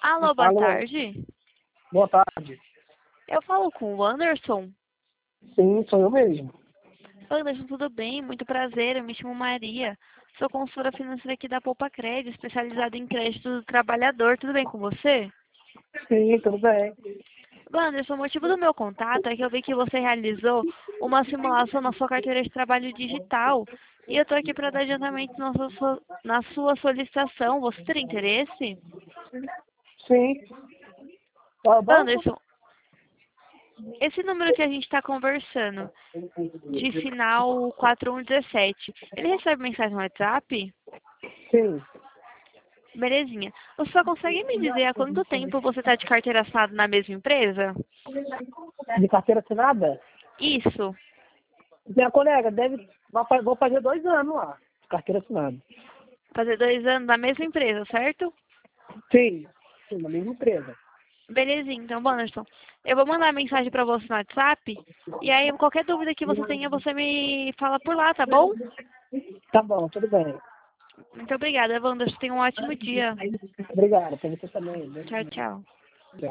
Alô, boa Alô, tarde. boa tarde. Eu falo com o Anderson. Sim, sou eu mesmo. Anderson, tudo bem? Muito prazer. Eu me chamo Maria. Sou consultora financeira aqui da Poupa Crédito, especializada em crédito do trabalhador. Tudo bem com você? Sim, tudo bem. Anderson, o motivo do meu contato é que eu vi que você realizou uma simulação na sua carteira de trabalho digital. E eu estou aqui para dar adiantamento na sua solicitação. Você teria interesse? Sim. Qual é o banco? Anderson, esse número que a gente está conversando, de final 4117. Ele recebe mensagem no WhatsApp? Sim. Belezinha. Você só consegue me dizer há quanto tempo você está de carteira assinada na mesma empresa? De carteira assinada? Isso. Minha colega, vou fazer 2 anos lá, de carteira assinada. Fazer 2 anos na mesma empresa, certo? Sim. Sim, na mesma empresa. Belezinha. Então, bom, Anderson, eu vou mandar mensagem para você no WhatsApp. E aí, qualquer dúvida que você tenha, você me fala por lá, tá bom? Tá bom, tudo bem. Muito obrigada, Wanderson. Tenha um ótimo dia. Obrigado, pra você também, né? Tchau, tchau.